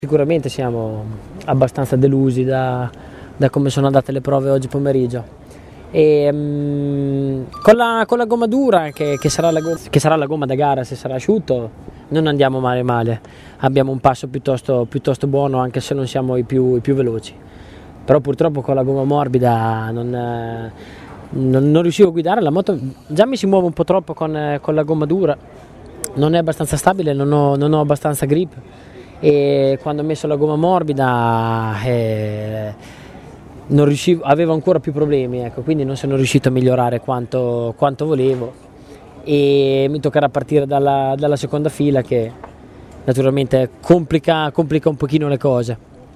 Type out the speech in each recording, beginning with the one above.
Sicuramente siamo abbastanza delusi da come sono andate le prove oggi pomeriggio. Con la gomma dura, che sarà la gomma da gara se sarà asciutto, non andiamo male. Abbiamo un passo piuttosto buono, anche se non siamo i più veloci. Però purtroppo con la gomma morbida non riuscivo a guidare, la moto già mi si muove un po' troppo con la gomma dura, non è abbastanza stabile, non ho abbastanza grip. E quando ho messo la gomma morbida non riuscivo, avevo ancora più problemi, ecco, quindi non sono riuscito a migliorare quanto volevo, e mi toccherà partire dalla seconda fila, che naturalmente complica un pochino le cose.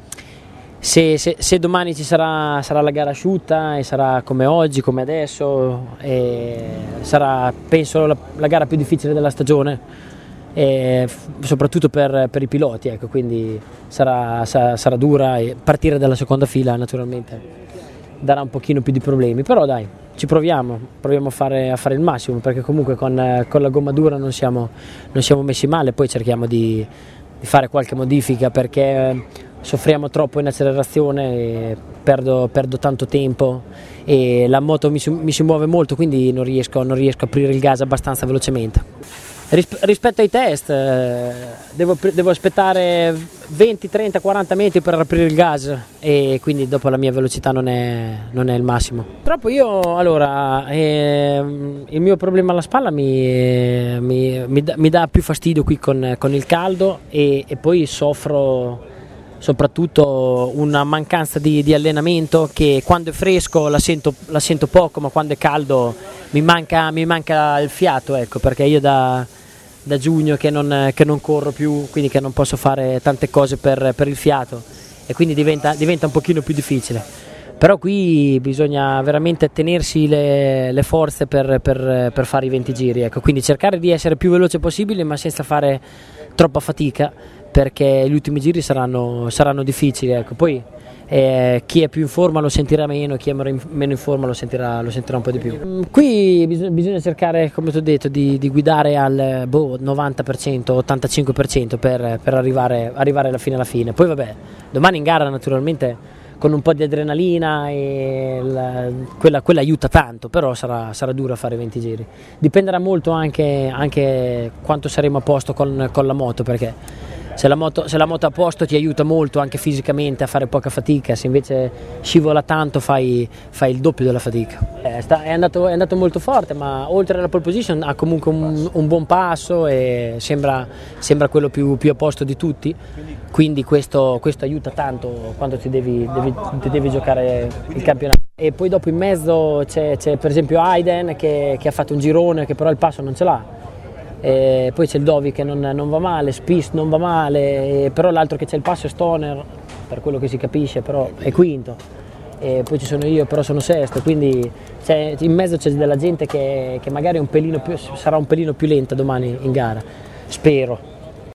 Se domani ci sarà la gara asciutta e sarà come oggi, come adesso, sarà penso la gara più difficile della stagione, soprattutto per i piloti, ecco, quindi sarà dura, e partire dalla seconda fila naturalmente darà un pochino più di problemi, però dai, ci proviamo a fare il massimo, perché comunque con la gomma dura non siamo messi male. Poi cerchiamo di fare qualche modifica, perché soffriamo troppo in accelerazione e perdo tanto tempo, e la moto mi si muove molto, quindi non riesco a aprire il gas abbastanza velocemente. Rispetto ai test, devo aspettare 20, 30, 40 metri per aprire il gas, e quindi dopo la mia velocità non è il massimo. Purtroppo il mio problema alla spalla mi dà più fastidio qui con il caldo, e poi soffro soprattutto una mancanza di allenamento, che quando è fresco la sento poco, ma quando è caldo mi manca il fiato, ecco, perché io da giugno che non corro più, quindi che non posso fare tante cose per il fiato, e quindi diventa un pochino più difficile. Però qui bisogna veramente tenersi le forze per fare i 20 giri, ecco, quindi cercare di essere più veloce possibile, ma senza fare troppa fatica, perché gli ultimi giri saranno difficili, ecco. Poi chi è più in forma lo sentirà meno, chi è meno in forma lo sentirà un po' di più. Qui bisogna cercare, come ti ho detto, di guidare al 90%, 85% per arrivare alla fine. Poi vabbè, domani in gara naturalmente con un po' di adrenalina, e quella aiuta tanto, però sarà duro fare 20 giri. Dipenderà molto anche quanto saremo a posto con la moto, perché se la moto è a posto ti aiuta molto anche fisicamente a fare poca fatica, se invece scivola tanto fai il doppio della fatica. È andato molto forte, ma oltre alla pole position ha comunque un buon passo, e sembra quello più a posto di tutti, quindi questo aiuta tanto quando ti devi giocare il campionato. E poi dopo in mezzo c'è per esempio Hayden che ha fatto un girone, che però il passo non ce l'ha. Poi c'è il Dovi che non va male, Spieth non va male, però l'altro che c'è il passo è Stoner, per quello che si capisce, però è quinto, e poi ci sono io, però sono sesto, quindi in mezzo c'è della gente che magari sarà un pelino più lenta domani in gara, spero.